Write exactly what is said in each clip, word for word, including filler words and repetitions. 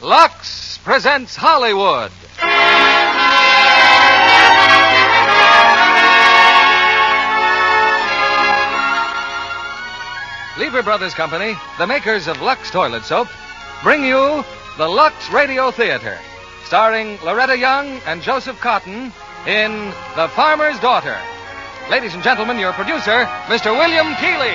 Lux presents Hollywood. Lever Brothers Company, the makers of Lux Toilet Soap, bring you the Lux Radio Theater, starring Loretta Young and Joseph Cotton in The Farmer's Daughter. Ladies and gentlemen, your producer, Mister William Keighley.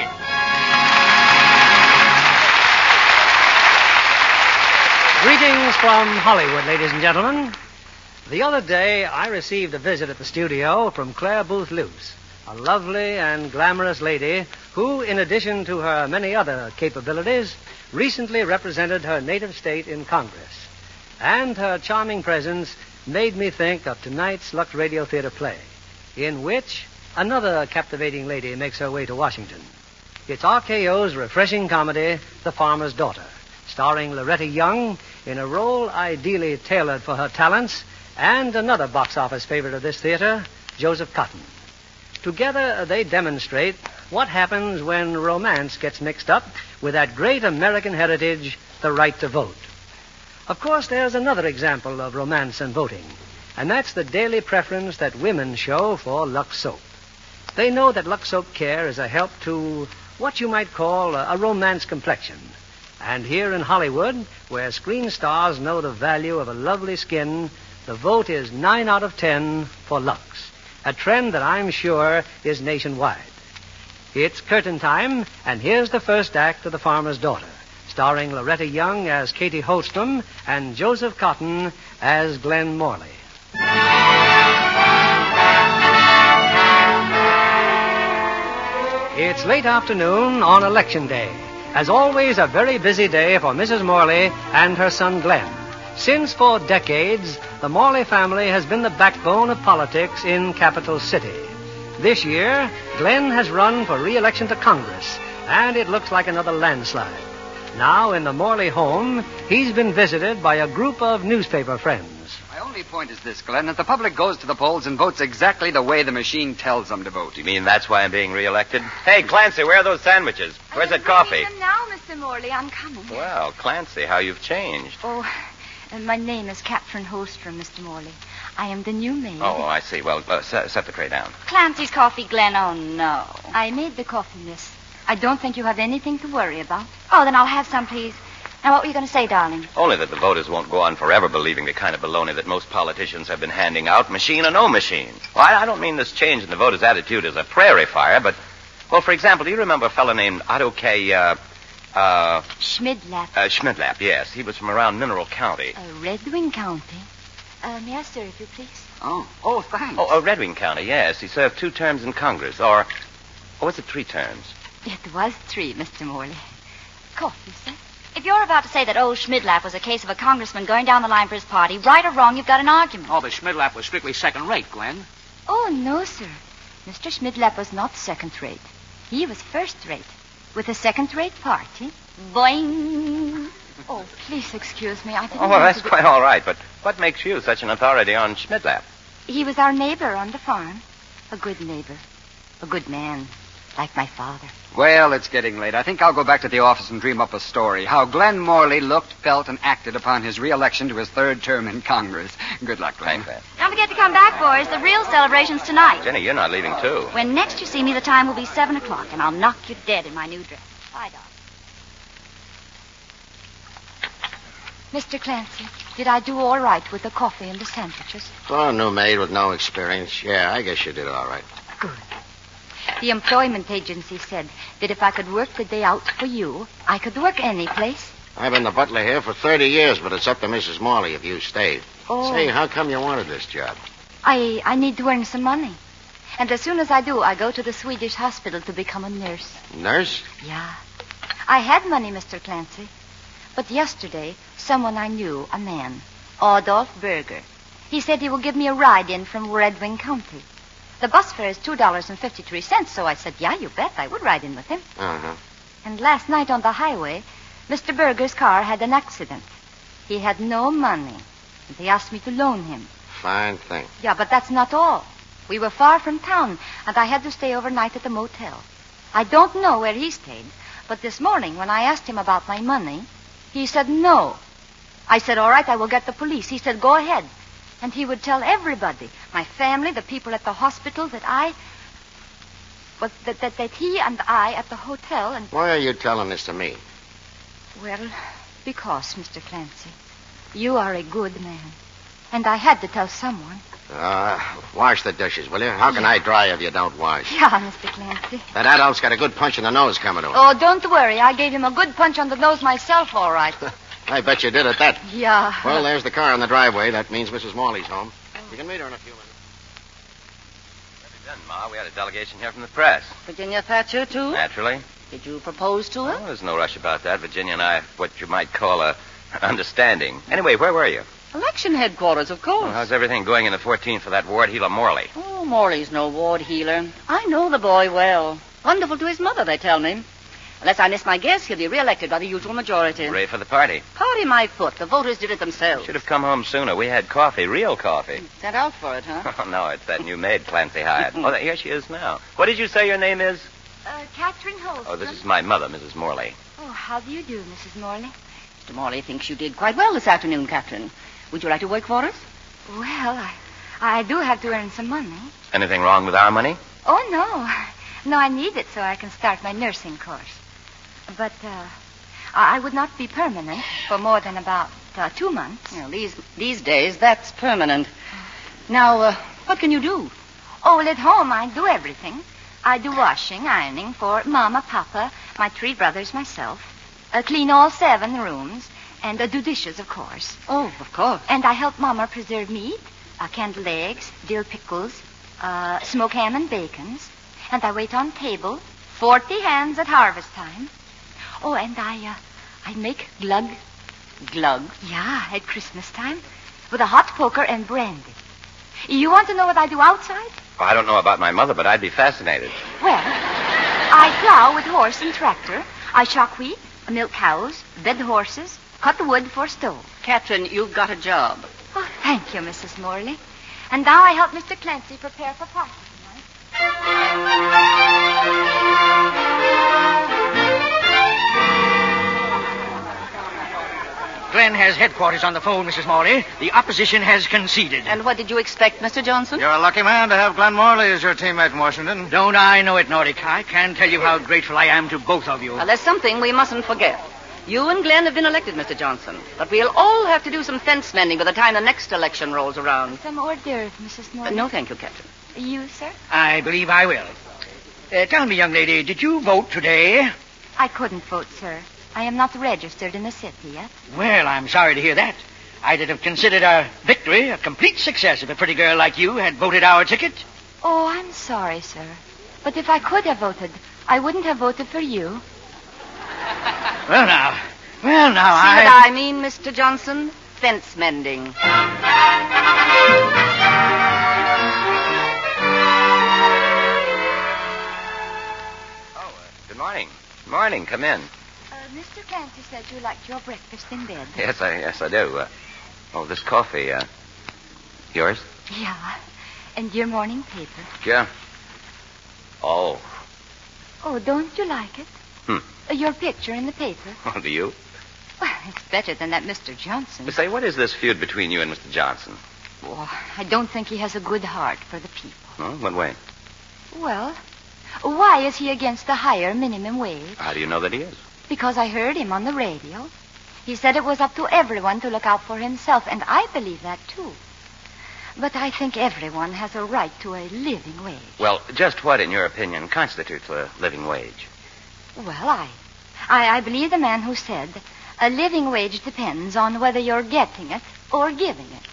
Greetings from Hollywood, ladies and gentlemen. The other day, I received a visit at the studio from Claire Booth Luce, a lovely and glamorous lady who, in addition to her many other capabilities, recently represented her native state in Congress. And her charming presence made me think of tonight's Lux Radio Theater play, in which another captivating lady makes her way to Washington. It's R K O's refreshing comedy, The Farmer's Daughter, starring Loretta Young in a role ideally tailored for her talents, and another box office favorite of this theater, Joseph Cotton. Together, they demonstrate what happens when romance gets mixed up with that great American heritage, the right to vote. Of course, there's another example of romance and voting, and that's the daily preference that women show for Lux Soap. They know that Lux Soap Care is a help to what you might call a, a romance complexion. And here in Hollywood, where screen stars know the value of a lovely skin, the vote is nine out of ten for Lux, a trend that I'm sure is nationwide. It's curtain time, and here's the first act of The Farmer's Daughter, starring Loretta Young as Katie Holstrom and Joseph Cotton as Glenn Morley. It's late afternoon on Election Day. As always, a very busy day for Missus Morley and her son Glenn, since for decades the Morley family has been the backbone of politics in Capital City. This year, Glenn has run for re-election to Congress, and it looks like another landslide. Now, in the Morley home, he's been visited by a group of newspaper friends. My only point is this, Glenn, that the public goes to the polls and votes exactly the way the machine tells them to vote. You mean that's why I'm being reelected? Hey, Clancy, where are those sandwiches? Where's that coffee? I'm now, Mister Morley. I'm coming. Well, Clancy, how you've changed. Oh, uh, my name is Catherine Holstrom, Mister Morley. I am the new maid. Oh, I see. Well, uh, set, set the tray down. Clancy's coffee, Glenn. Oh, no. I made the coffee, miss. I don't think you have anything to worry about. Oh, then I'll have some, please. Now, what were you going to say, darling? Only that the voters won't go on forever believing the kind of baloney that most politicians have been handing out, machine or no machine. Well, I, I don't mean this change in the voters' attitude as a prairie fire, but, well, for example, do you remember a fellow named Otto K. Uh, uh, Schmidlap. Uh, Schmidlap, yes. He was from around Mineral County. Uh, Red Wing County. Uh, may I serve you, please? Oh, oh, thanks. Oh, uh, Red Wing County, yes. He served two terms in Congress, or, or was it three terms? It was three, Mister Morley. Coffee, sir? If you're about to say that old Schmidlap was a case of a congressman going down the line for his party, right or wrong, you've got an argument. Oh, but Schmidlap was strictly second-rate, Glenn. Oh, no, sir. Mister Schmidlap was not second-rate. He was first-rate, with a second-rate party. Boing! Oh, please excuse me. I didn't Oh, well, want that's to... quite all right, but what makes you such an authority on Schmidlap? He was our neighbor on the farm. A good neighbor. A good man. Like my father. Well, it's getting late. I think I'll go back to the office and dream up a story. How Glenn Morley looked, felt, and acted upon his re-election to his third term in Congress. Good luck, Glenn. Thanks, man. Don't forget to come back, boys. The real celebration's tonight. Jenny, you're not leaving, too. When next you see me, the time will be seven o'clock, and I'll knock you dead in my new dress. Bye, darling. Mister Clancy, did I do all right with the coffee and the sandwiches? For a new maid with no experience, yeah, I guess you did all right. Good. The employment agency said that if I could work the day out for you, I could work any place. I've been the butler here for thirty years, but it's up to Missus Morley if you stay. Oh. Say, how come you wanted this job? I I need to earn some money. And as soon as I do, I go to the Swedish hospital to become a nurse. Nurse? Yeah. I had money, Mister Clancy. But yesterday, someone I knew, a man, Adolf Berger, he said he would give me a ride in from Red Wing County. The bus fare is two dollars and fifty-three cents, so I said, yeah, you bet, I would ride in with him. Uh-huh. And last night on the highway, Mister Berger's car had an accident. He had no money, and they asked me to loan him. Fine thing. Yeah, but that's not all. We were far from town, and I had to stay overnight at the motel. I don't know where he stayed, but this morning when I asked him about my money, he said no. I said, all right, I will get the police. He said, go ahead. And he would tell everybody, my family, the people at the hospital, that I... But that, that, that he and I at the hotel and... Why are you telling this to me? Well, because, Mister Clancy, you are a good man. And I had to tell someone. Uh, wash the dishes, will you? How can Yeah. I dry if you don't wash? Yeah, Mister Clancy. That adult's got a good punch in the nose coming to him. Oh, don't worry. I gave him a good punch on the nose myself, all right. I bet you did at that. Yeah. Well, there's the car in the driveway. That means Missus Morley's home. You can meet her in a few minutes. Done, Ma. We had a delegation here from the press. Virginia Thatcher, too? Naturally. Did you propose to her? Well, there's no rush about that. Virginia and I have what you might call a understanding. Anyway, where were you? Election headquarters, of course. Well, how's everything going in the fourteenth for that ward healer Morley? Oh, Morley's no ward healer. I know the boy well. Wonderful to his mother, they tell me. Unless I miss my guess, he'll be re-elected by the usual majority. Hooray for the party. Party my foot. The voters did it themselves. Should have come home sooner. We had coffee, real coffee. Sent out for it, huh? Oh, no, it's that new maid Clancy hired. Oh, here she is now. What did you say your name is? Uh, Catherine Holston. Oh, this is my mother, Missus Morley. Oh, how do you do, Missus Morley? Mister Morley thinks you did quite well this afternoon, Catherine. Would you like to work for us? Well, I, I do have to earn some money. Anything wrong with our money? Oh, no. No, I need it so I can start my nursing course. But uh, I I would not be permanent for more than about uh, two months. Well, these these days, that's permanent. Now, uh, what can you do? Oh, well, at home I do everything. I do washing, ironing for Mama, Papa, my three brothers, myself. Uh, clean all seven rooms. And uh, do dishes, of course. Oh, of course. And I help Mama preserve meat, uh, canned eggs, dill pickles, uh, smoke ham and bacons. And I wait on table, forty hands at harvest time. Oh, and I, uh, I make glug. Glug? Yeah, at Christmas time. With a hot poker and brandy. You want to know what I do outside? Well, I don't know about my mother, but I'd be fascinated. Well, I plow with horse and tractor. I shock wheat, milk cows, bed the horses, cut the wood for stove. Catherine, you've got a job. Oh, thank you, Missus Morley. And now I help Mister Clancy prepare for party tonight. Glenn has headquarters on the phone, Missus Morley. The opposition has conceded. And what did you expect, Mister Johnson? You're a lucky man to have Glenn Morley as your teammate in Washington. Don't I know it, Nordic? I can tell you how grateful I am to both of you. Well, there's something we mustn't forget. You and Glenn have been elected, Mister Johnson. But we'll all have to do some fence mending by the time the next election rolls around. Some hors d'oeuvres, Missus Uh, Morley. no, thank you, Captain. You, sir? I believe I will. Uh, tell me, young lady, did you vote today? I couldn't vote, sir. I am not registered in the city yet. Well, I'm sorry to hear that. I'd have considered our victory a complete success if a pretty girl like you had voted our ticket. Oh, I'm sorry, sir. But if I could have voted, I wouldn't have voted for you. Well, now. Well, now, See I... what I mean, Mister Johnson? Fence mending. Oh, uh, good morning. Morning. Come in. Uh, Mister Clancy said you liked your breakfast in bed. Yes, I yes I do. Uh, oh, this coffee. Uh, yours? Yeah. And your morning paper. Yeah. Oh. Oh, don't you like it? Hmm. Uh, your picture in the paper. Oh, do you? Well, it's better than that Mister Johnson. Say, what is this feud between you and Mister Johnson? Oh, I don't think he has a good heart for the people. Oh, what way? Well, why is he against the higher minimum wage? How do you know that he is? Because I heard him on the radio. He said it was up to everyone to look out for himself, and I believe that, too. But I think everyone has a right to a living wage. Well, just what, in your opinion, constitutes a living wage? Well, I, I, I believe the man who said a living wage depends on whether you're getting it or giving it.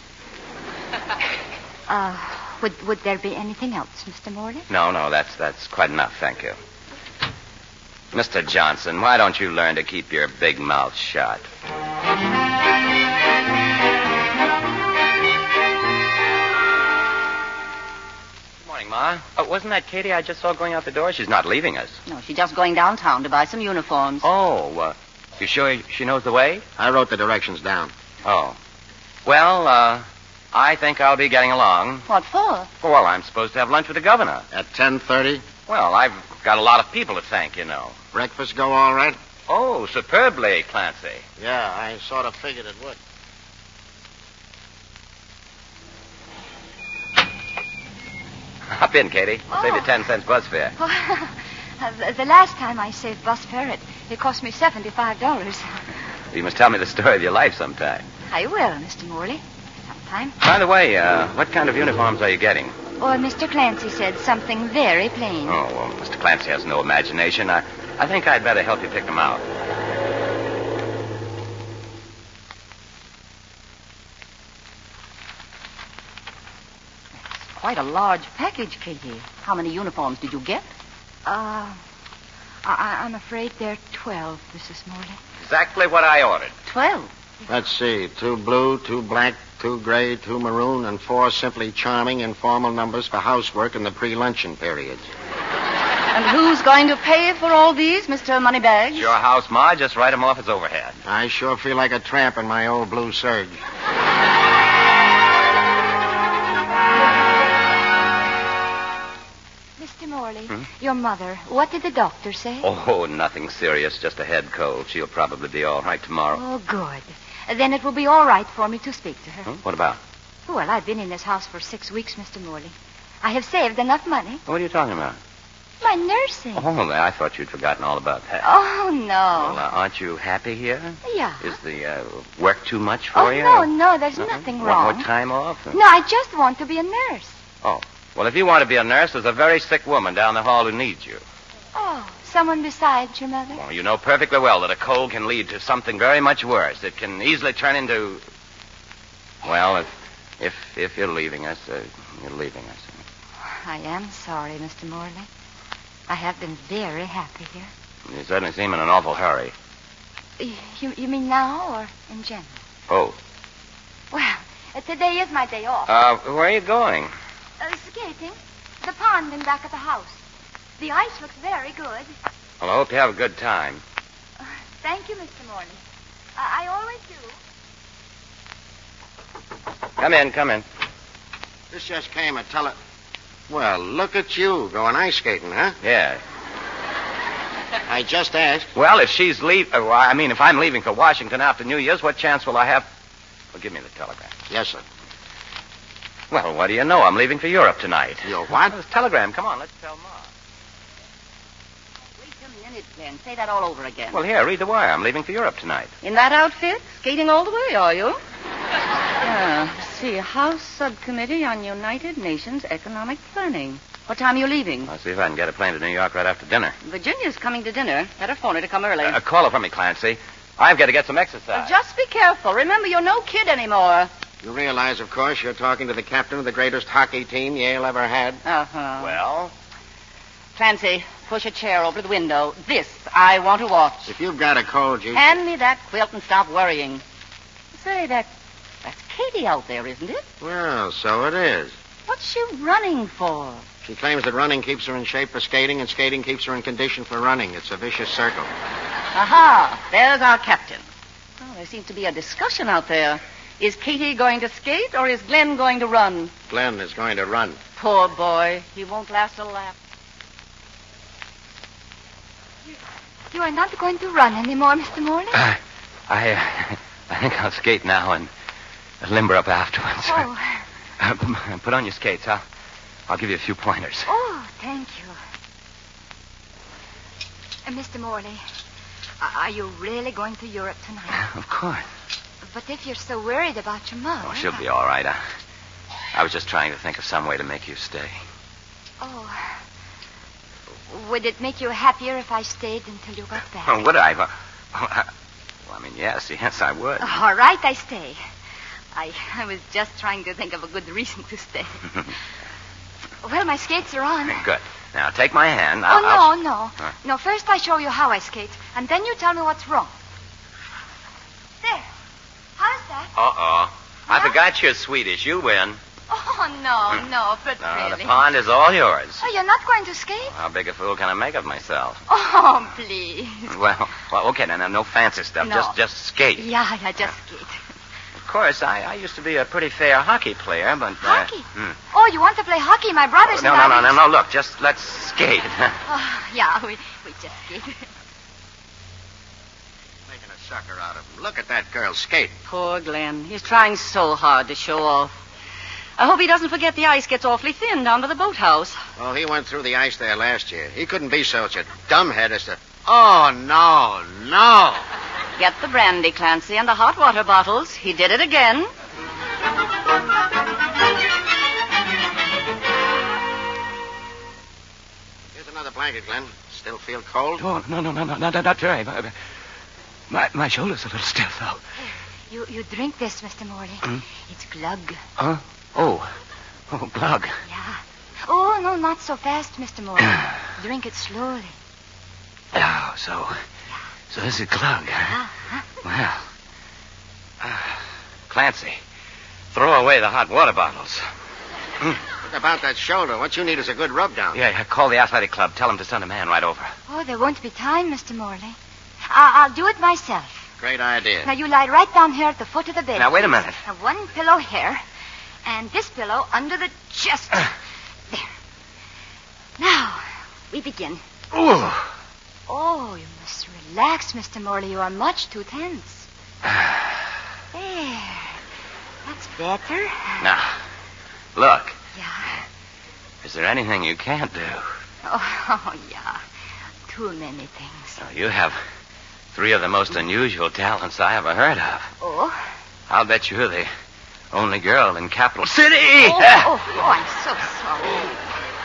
uh, would would there be anything else, Mister Morley? No, no, that's that's quite enough, thank you. Mister Johnson, why don't you learn to keep your big mouth shut? Good morning, Ma. Oh, wasn't that Katie I just saw going out the door? She's not leaving us. No, she's just going downtown to buy some uniforms. Oh, uh, you sure she knows the way? I wrote the directions down. Oh. Well, uh, I think I'll be getting along. What for? Well, I'm supposed to have lunch with the governor. At ten thirty? Well, I've got a lot of people to thank, you know. Breakfast go all right? Oh, superbly, Clancy. Yeah, I sort of figured it would. Hop in, Katie. I'll save you Oh. ten cents bus fare. Uh, the- the last time I saved bus fare, it, it cost me seventy-five dollars. You must tell me the story of your life sometime. I will, Mister Morley. Sometime. By the way, uh, what kind of uniforms are you getting? Or Mister Clancy said something very plain. Oh, well, Mister Clancy has no imagination. I, I think I'd better help you pick them out. Quite a large package, Katie. How many uniforms did you get? Uh, I, I'm afraid there are twelve, Missus Morley. Exactly what I ordered. Twelve. Let's see. Two blue, two black, two gray, two maroon, and four simply charming informal numbers for housework in the pre-luncheon periods. And who's going to pay for all these, Mister Moneybags? Your house, Ma. Just write them off as overhead. I sure feel like a tramp in my old blue serge. Mister Morley, Hmm? your mother, what did the doctor say? Oh, nothing serious. Just a head cold. She'll probably be all right tomorrow. Oh, good. Then it will be all right for me to speak to her. Huh? What about? Well, I've been in this house for six weeks, Mister Morley. I have saved enough money. What are you talking about? My nursing. Oh, I thought you'd forgotten all about that. Oh, no. Well, uh, aren't you happy here? Yeah. Is the uh, work too much for Oh, you? no, no, there's Uh-huh. nothing Want wrong. more time off? No, I just want to be a nurse. Oh. Well, if you want to be a nurse, there's a very sick woman down the hall who needs you. Oh, someone besides your mother? Well, you know perfectly well that a cold can lead to something very much worse. It can easily turn into... Well, if if, if you're leaving us, uh, you're leaving us. I am sorry, Mister Morley. I have been very happy here. You certainly seem in an awful hurry. You, you mean now or in general? Oh. Well, uh, today is my day off. Uh, where are you going? Uh, skating. The pond in back of the house. The ice looks very good. Well, I hope you have a good time. Uh, thank you, Mister Morley. Uh, I always do. Come in, come in. This just came a tele... Well, look at you going ice skating, huh? Yeah. I just asked. Well, if she's leave, uh, well, I mean, if I'm leaving for Washington after New Year's, what chance will I have? Well, give me the telegram. Yes, sir. Well, what do you know? I'm leaving for Europe tonight. Your what? This telegram. Come on, let's tell Ma. Wait a minute, Glenn. Say that all over again. Well, here, read the wire. I'm leaving for Europe tonight. In that outfit? Skating all the way, are you? Yeah. Let's see. House Subcommittee on United Nations Economic Planning. What time are you leaving? I'll see if I can get a plane to New York right after dinner. Virginia's coming to dinner. Better phone her to come early. Uh, call her for me, Clancy. I've got to get some exercise. Well, just be careful. Remember, you're no kid anymore. You realize, of course, you're talking to the captain of the greatest hockey team Yale ever had. Uh-huh. Well? Clancy, push a chair over to the window. This I want to watch. If you've got a cold, you... Hand me that quilt and stop worrying. Say, that that's Katie out there, isn't it? Well, so it is. What's she running for? She claims that running keeps her in shape for skating, and skating keeps her in condition for running. It's a vicious circle. Aha, there's our captain. Oh, there seems to be a discussion out there. Is Katie going to skate, or is Glenn going to run? Glenn is going to run. Poor boy. He won't last a lap. You are not going to run anymore, Mister Morley? Uh, I, uh, I think I'll skate now and limber up afterwards. Oh. Uh, put on your skates. I'll, I'll give you a few pointers. Oh, thank you. Uh, Mister Morley, uh, are you really going to Europe tonight? Of course. But if you're so worried about your mother... Oh, she'll be all right. I, I was just trying to think of some way to make you stay. Oh. Would it make you happier if I stayed until you got back? Oh, would I? Well, I, well, I mean, yes, yes, I would. All right, I stay. I, I was just trying to think of a good reason to stay. Well, my skates are on. Good. Now, take my hand. Oh, I'll, no, I'll... no. Huh? No, first I show you how I skate, and then you tell me what's wrong. There. How's that? Uh-oh. I Yeah? forgot you're Swedish. You win. Oh, no, no, but Uh, really. the pond is all yours. Oh, you're not going to skate? How big a fool can I make of myself? Oh, please. Well, well, okay, now, now no fancy stuff. No. Just, just skate. Yeah, yeah, just skate. Of course, I, I used to be a pretty fair hockey player, but... Uh, Hockey? hmm. Oh, you want to play hockey? My brothers No, and no, I... no, no, no, look, just let's skate. Oh, yeah, we, we just skate. sucker out of him. Look at that girl skate. Poor Glenn. He's trying so hard to show off. I hope he doesn't forget the ice gets awfully thin down by the boathouse. Well, he went through the ice there last year. He couldn't be such a dumbhead as to... Oh, no, no. Get the brandy, Clancy, and the hot water bottles. He did it again. Here's another blanket, Glenn. Still feel cold? Oh, no, no, no, no, no, not very. My, my shoulder's a little stiff, though. You you drink this, Mister Morley. Hmm? It's glug. Huh? Oh. Oh, glug. Yeah. Oh, no, not so fast, Mister Morley. Drink it slowly. Oh, so... So this is glug, huh? Uh-huh. Well... Uh, Clancy, throw away the hot water bottles. What about that shoulder? What you need is a good rub down. Yeah, yeah, call the athletic club. Tell them to send a man right over. Oh, there won't be time, Mister Morley. I- I'll do it myself. Great idea. Now, you lie right down here at the foot of the bed. Now, wait a minute. Now, one pillow here, and this pillow under the chest. There. Now, we begin. Ooh. Oh, you must relax, Mister Morley. You are much too tense. There. That's better. Now, look. Yeah. Is there anything you can't do? Oh, yeah. Too many things. Oh, you have three of the most unusual talents I ever heard of. Oh? I'll bet you're the only girl in Capital City. Oh, oh, oh, I'm so sorry.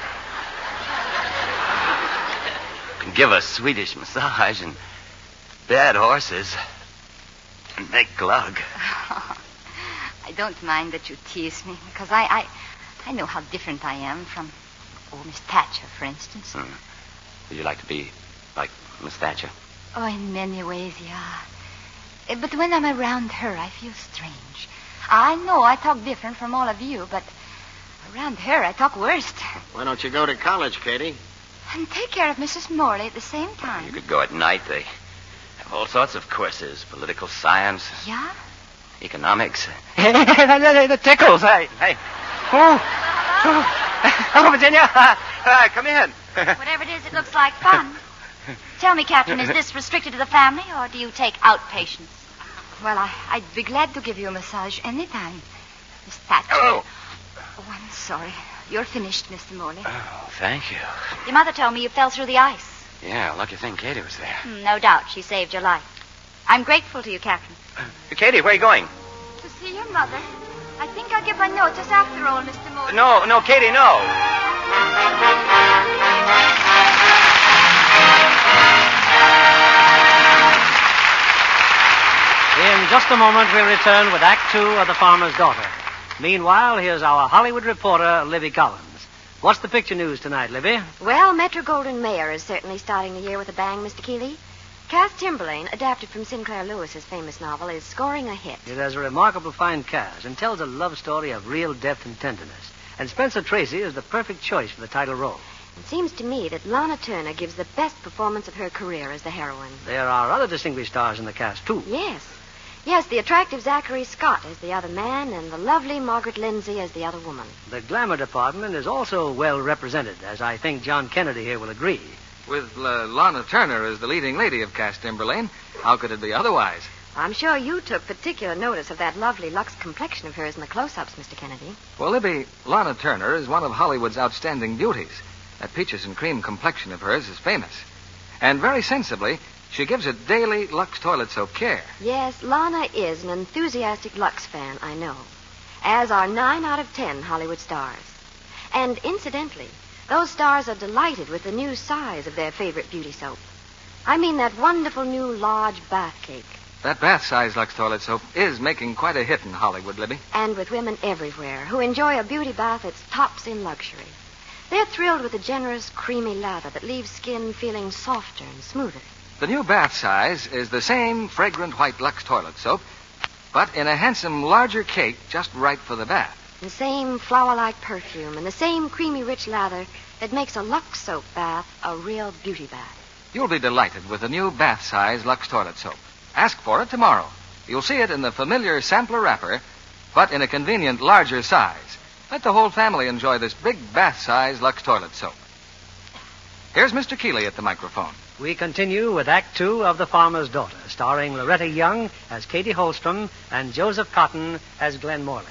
Can give a Swedish massage and bed horses and make glug. I don't mind that you tease me, because I, I, I know how different I am from, oh, Miss Thatcher, for instance. Hmm. Would you like to be like Miss Thatcher? Oh, in many ways, yeah. Eh, But when I'm around her, I feel strange. I know I talk different from all of you, but around her, I talk worst. Why don't you go to college, Katie? And take care of Missus Morley at the same time. You could go at night. They have all sorts of courses. Political science, Yeah? economics. The tickles. Hey, hey. Oh, oh, oh Virginia. Uh, come in. Whatever it is, it looks like fun. Tell me, Captain, is this restricted to the family, or do you take outpatients? Well, I, I'd be glad to give you a massage anytime, Miss Thatcher. Oh. Oh, I'm sorry. You're finished, Mister Morley. Oh, thank you. Your mother told me you fell through the ice. Yeah, lucky thing Katie was there. Hmm, no doubt. She saved your life. I'm grateful to you, Captain. Uh, Katie, where are you going? To see your mother. I think I'll give my notice after all, Mister Morley. No, no, Katie, no. In just a moment, we'll return with Act Two of The Farmer's Daughter. Meanwhile, here's our Hollywood reporter, Libby Collins. What's the picture news tonight, Libby? Well, Metro-Goldwyn-Mayer is certainly starting the year with a bang, Mister Keeley. Cass Timberlane, adapted from Sinclair Lewis's famous novel, is scoring a hit. It has a remarkable fine cast and tells a love story of real depth and tenderness. And Spencer Tracy is the perfect choice for the title role. It seems to me that Lana Turner gives the best performance of her career as the heroine. There are other distinguished stars in the cast, too. Yes. Yes, the attractive Zachary Scott as the other man and the lovely Margaret Lindsay as the other woman. The glamour department is also well represented, as I think John Kennedy here will agree. With uh, Lana Turner as the leading lady of Cass Timberlane, how could it be otherwise? I'm sure you took particular notice of that lovely Lux complexion of hers in the close-ups, Mister Kennedy. Well, Libby, Lana Turner is one of Hollywood's outstanding beauties. That peaches and cream complexion of hers is famous. And very sensibly, she gives it daily Lux toilet soap care. Yes, Lana is an enthusiastic Lux fan, I know. As are nine out of ten Hollywood stars. And incidentally, those stars are delighted with the new size of their favorite beauty soap. I mean that wonderful new large bath cake. That bath-size Lux toilet soap is making quite a hit in Hollywood, Libby. And with women everywhere who enjoy a beauty bath that's tops in luxury. They're thrilled with the generous, creamy lather that leaves skin feeling softer and smoother. The new bath size is the same fragrant white Lux toilet soap, but in a handsome, larger cake just right for the bath. The same flower-like perfume and the same creamy, rich lather that makes a Lux soap bath a real beauty bath. You'll be delighted with the new bath size Lux toilet soap. Ask for it tomorrow. You'll see it in the familiar sampler wrapper, but in a convenient, larger size. Let the whole family enjoy this big bath size Lux toilet soap. Here's Mister Keeley at the microphone. We continue with Act Two of The Farmer's Daughter, starring starring Loretta Young as Katie Holstrom and Joseph Cotton as Glenn Morley.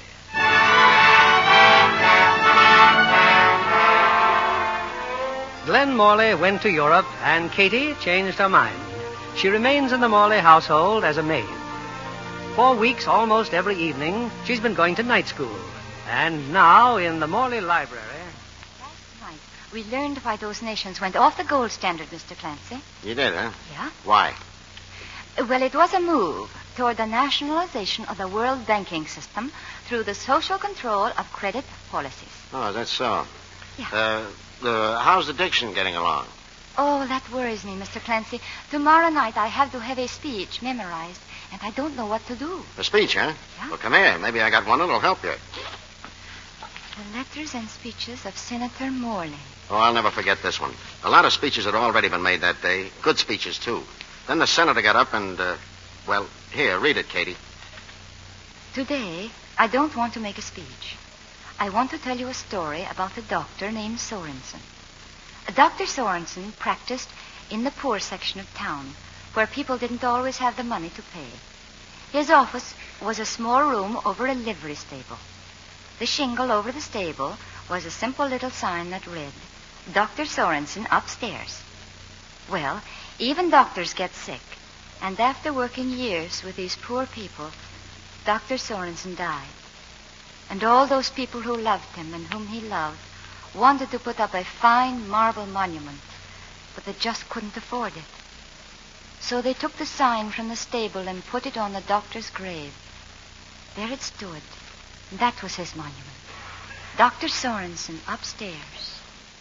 Glenn Morley went to Europe, and Katie changed her mind. She remains in the Morley household as a maid. For weeks, almost every evening, she's been going to night school. And now, in the Morley Library... Last night, we learned why those nations went off the gold standard, Mister Clancy. You did, huh? Yeah. Why? Well, it was a move toward the nationalization of the world banking system through the social control of credit policies. Oh, that's so. Yeah. Uh, the, how's the diction getting along? Oh, that worries me, Mister Clancy. Tomorrow night I have to have a speech memorized, and I don't know what to do. A speech, huh? Yeah. Well, come here. Maybe I got one that'll help you. The letters and speeches of Senator Morley. Oh, I'll never forget this one. A lot of speeches had already been made that day. Good speeches, too. Then the senator got up and, uh, well, here, read it, Katie. Today, I don't want to make a speech. I want to tell you a story about a doctor named Sorensen. Doctor Sorensen practiced in the poor section of town, where people didn't always have the money to pay. His office was a small room over a livery stable. The shingle over the stable was a simple little sign that read, Doctor Sorensen upstairs. Well, even doctors get sick, and after working years with these poor people, Doctor Sorensen died. And all those people who loved him and whom he loved wanted to put up a fine marble monument, but they just couldn't afford it. So they took the sign from the stable and put it on the doctor's grave. There it stood. That was his monument. Doctor Sorensen upstairs.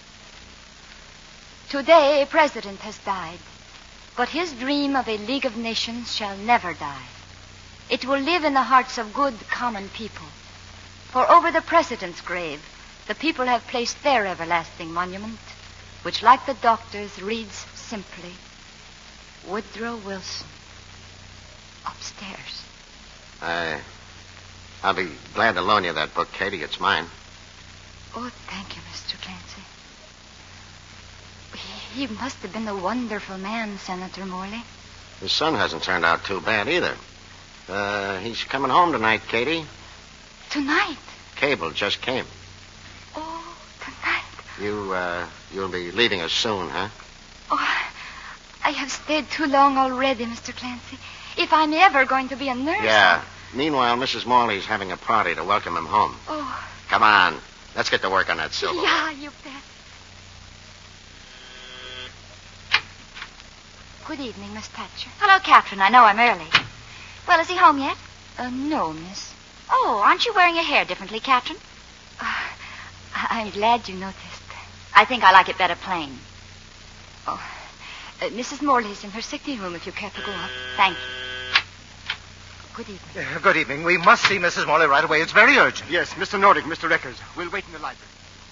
Today, a president has died, but his dream of a League of Nations shall never die. It will live in the hearts of good, common people. For over the president's grave, the people have placed their everlasting monument, which, like the doctor's, reads simply, Woodrow Wilson, upstairs. I, I'll be glad to loan you that book, Katie. It's mine. Oh, thank you, Mister Clancy. He must have been a wonderful man, Senator Morley. His son hasn't turned out too bad either. Uh, he's coming home tonight, Katie. Tonight? Cable just came. Oh, tonight. You, uh, you'll be leaving us soon, huh? Oh, I have stayed too long already, Mister Clancy. If I'm ever going to be a nurse... Yeah. I'll... Meanwhile, Missus Morley's having a party to welcome him home. Oh. Come on. Let's get to work on that silver. Yeah, you bet. Good evening, Miss Thatcher. Hello, Catherine. I know I'm early. Well, is he home yet? Uh, no, miss. Oh, aren't you wearing your hair differently, Catherine? Uh, I'm glad you noticed. I think I like it better plain. Oh, uh, Missus Morley's in her sitting room if you care to go up. Thank you. Good evening. Uh, good evening. We must see Missus Morley right away. It's very urgent. Yes, Mister Nordic, Mister Reckers. We'll wait in the library.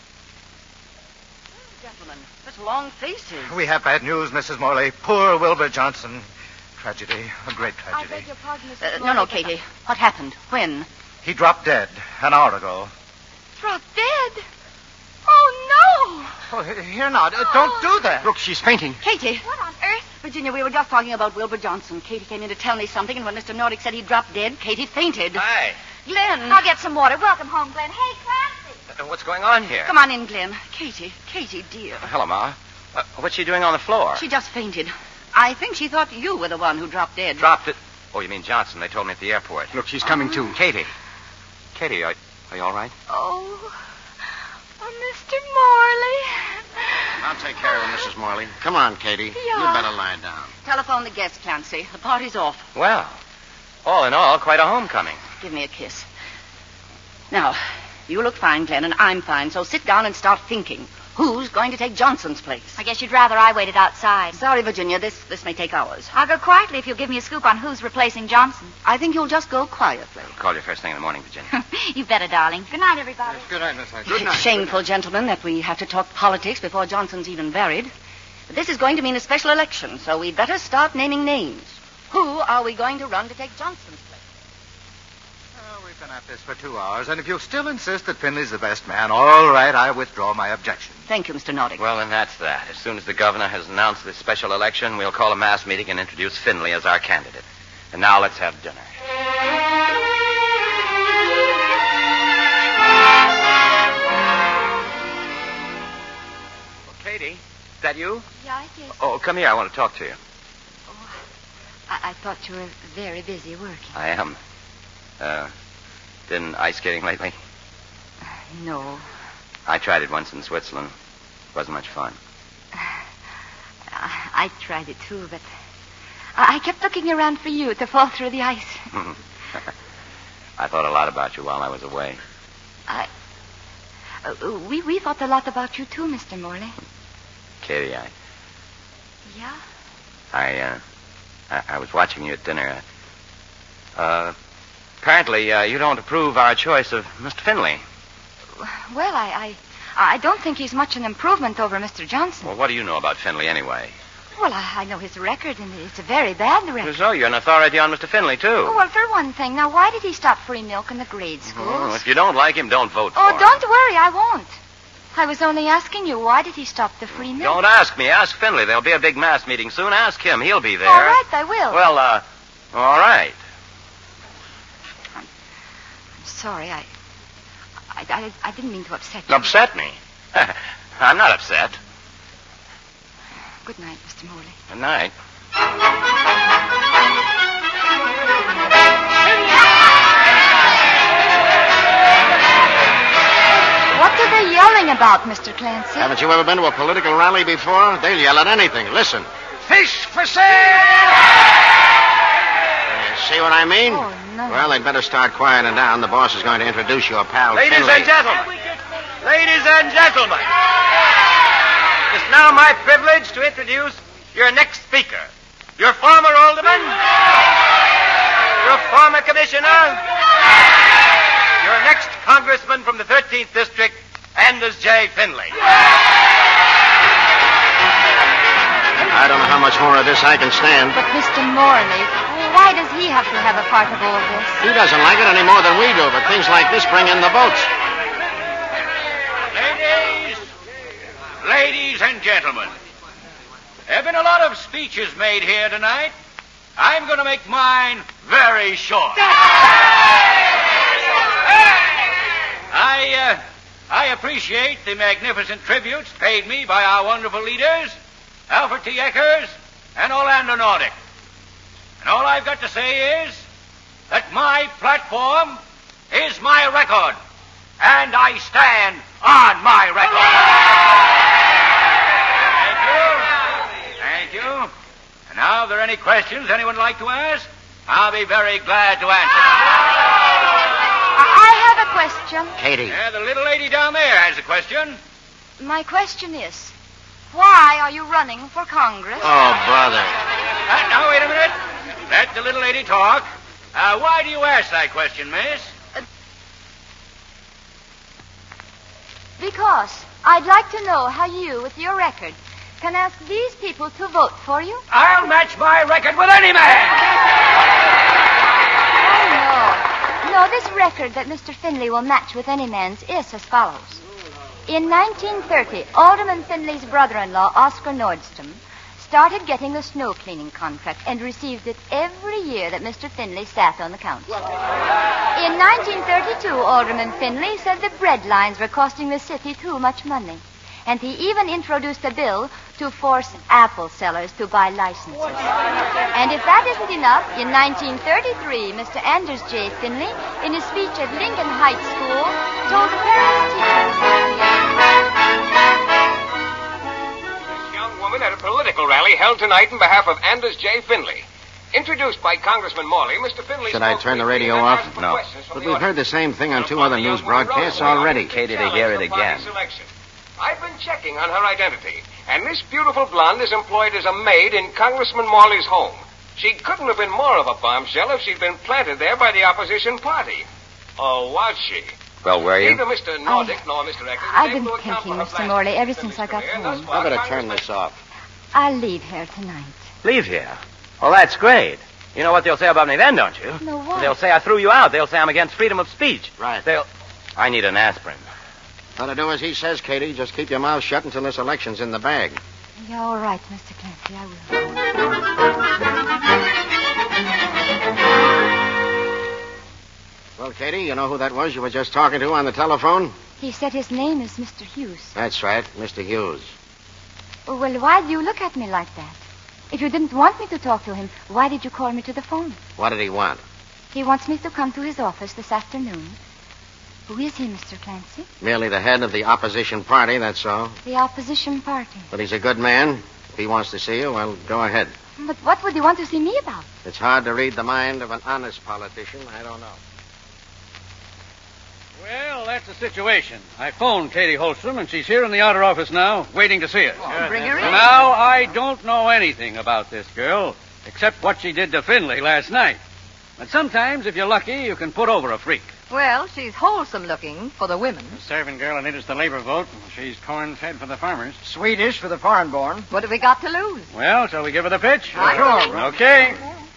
Gentlemen, such long faces. We have bad news, Missus Morley. Poor Wilbur Johnson. Tragedy. A great tragedy. I beg your pardon, Missus Uh, Morley. no, no, Katie. What happened? When? He dropped dead an hour ago. Dropped dead? Oh, no! Oh, here now. Uh, don't do that. Look, she's fainting. Katie. What on earth? Virginia, we were just talking about Wilbur Johnson. Katie came in to tell me something, and when Mister Nordic said he dropped dead, Katie fainted. Hi. Glenn. I'll get some water. Welcome home, Glenn. Hey, Clancy. Uh, what's going on here? Come on in, Glenn. Katie. Katie, dear. Uh, hello, Ma. Uh, what's she doing on the floor? She just fainted. I think she thought you were the one who dropped dead. Dropped it. Oh, you mean Johnson? They told me at the airport. Look, she's coming too. Katie. Katie, are, are you all right? Oh, oh, Mister Morley. I'll take care of her, Missus Morley. Come on, Katie. Yeah. You better lie down. Telephone the guest, Clancy. The party's off. Well, all in all, quite a homecoming. Give me a kiss. Now, you look fine, Glenn, and I'm fine, so sit down and start thinking. Who's going to take Johnson's place? I guess you'd rather I waited outside. Sorry, Virginia. This this may take hours. I'll go quietly if you'll give me a scoop on who's replacing Johnson. I think you'll just go quietly. I'll call you first thing in the morning, Virginia. You better, darling. Good night, everybody. Good night, Miss Thatcher. Good night. It's shameful, gentlemen, that we have to talk politics before Johnson's even buried. But this is going to mean a special election, so we'd better start naming names. Who are we going to run to take Johnson's place? Well, We've been at this for two hours, and if you still insist that Finley's the best man, all right, I withdraw my objection. Thank you, Mister Nordic. Well, then that's that. As soon as the governor has announced this special election, we'll call a mass meeting and introduce Finley as our candidate. And now let's have dinner. Well, Katie, is that you? Yeah, it is. Oh, come here. I want to talk to you. Oh, I, I thought you were very busy working. I am. Uh, been ice skating lately? No. I tried it once in Switzerland. Wasn't much fun. I, I tried it too, but I, I kept looking around for you to fall through the ice. I thought a lot about you while I was away. I. Uh, we we thought a lot about you too, Mister Morley. Katie, I. Yeah. I uh, I, I was watching you at dinner. Uh, apparently, uh, you don't approve our choice of Mister Finley. Well, I, I, I don't think he's much an improvement over Mister Johnson. Well, what do you know about Finley anyway? Well, I, I know his record, and it's a very bad record. So you're an authority on Mister Finley, too. Oh, well, for one thing, now, why did he stop free milk in the grade schools? Oh, if you don't like him, don't vote for oh, him. Oh, don't worry, I won't. I was only asking you, why did he stop the free milk? Don't ask me. Ask Finley. There'll be a big mass meeting soon. Ask him. He'll be there. All right, I will. Well, uh, all right. I'm, I'm sorry, I... I, I, I didn't mean to upset you. Upset me? I'm not upset. Good night, Mister Morley. Good night. What are they yelling about, Mister Clancy? Haven't you ever been to a political rally before? They'll yell at anything. Listen. Fish for sale! Uh, see what I mean? Oh, no. Well, they'd better start quieting down. The boss is going to introduce your pal, Ladies Finley. and gentlemen. Ladies and gentlemen. It's now my privilege to introduce your next speaker. Your former alderman. Your former commissioner. Your next congressman from the thirteenth District, Anders J. Finley. I don't know how much more of this I can stand. But Mister Morley, why does he have to have a part of all this? He doesn't like it any more than we do, but things like this bring in the votes. Ladies, ladies and gentlemen, there have been a lot of speeches made here tonight. I'm going to make mine very short. I, uh, I appreciate the magnificent tributes paid me by our wonderful leaders, Alfred T. Eckers and Orlando Nordic. And all I've got to say is that my platform is my record, and I stand on my record. Thank you. Thank you. And now, if there are any questions anyone would like to ask, I'll be very glad to answer them. I have a question. Katie. Yeah, the little lady down there has a question. My question is, why are you running for Congress? Oh, brother. Uh, now, wait a minute. Let the little lady talk. Uh, why do you ask that question, miss? Uh, because I'd like to know how you, with your record, can ask these people to vote for you. I'll match my record with any man. Oh, no. No, this record that Mister Finley will match with any man's is as follows. In nineteen thirty, Alderman Finley's brother-in-law, Oscar Nordstrom, started getting the snow cleaning contract and received it every year that Mister Finley sat on the council. In nineteen thirty-two, Alderman Finley said the bread lines were costing the city too much money. And he even introduced a bill to force apple sellers to buy licenses. And if that isn't enough, in nineteen thirty-three, Mister Anders J. Finley, in a speech at Lincoln Heights School, told the parents This young woman at a political rally held tonight in behalf of Anders J. Finley. Introduced by Congressman Morley, Mister Finley... Should I turn the radio off? No. But we've heard the same thing on two other news broadcasts already. Katie, to hear it again. I've been checking on her identity, and this beautiful blonde is employed as a maid in Congressman Morley's home. She couldn't have been more of a bombshell if she'd been planted there by the opposition party. Or was she? Well, were you? Neither Mister Nordic nor Mister Eckers... I've been thinking, Mister Morley, ever since I got home. I better turn this off. I'll leave here tonight. Leave here? Well, that's great. You know what they'll say about me then, don't you? No, what? They'll say I threw you out. They'll say I'm against freedom of speech. Right. They'll... I need an aspirin. Gotta do as he says, Katie. Just keep your mouth shut until this election's in the bag. Yeah, all right, Mister Clancy, I will. Well, Katie, you know who that was you were just talking to on the telephone? He said his name is Mister Hughes. That's right, Mister Hughes. Well, why do you look at me like that? If you didn't want me to talk to him, why did you call me to the phone? What did he want? He wants me to come to his office this afternoon. Who is he, Mister Clancy? Merely the head of the opposition party, that's all. The opposition party. But he's a good man. If he wants to see you, well, go ahead. But what would he want to see me about? It's hard to read the mind of an honest politician. I don't know. Well, that's the situation. I phoned Katie Holstrom, and she's here in the outer office now, waiting to see us. Oh, bring her in. Now, I don't know anything about this girl, except what she did to Finley last night. But sometimes, if you're lucky, you can put over a freak. Well, she's wholesome looking for the women. The serving girl and it is the labor vote. She's corn-fed for the farmers. Swedish for the foreign-born. What have we got to lose? Well, shall we give her the pitch? Sure. Okay.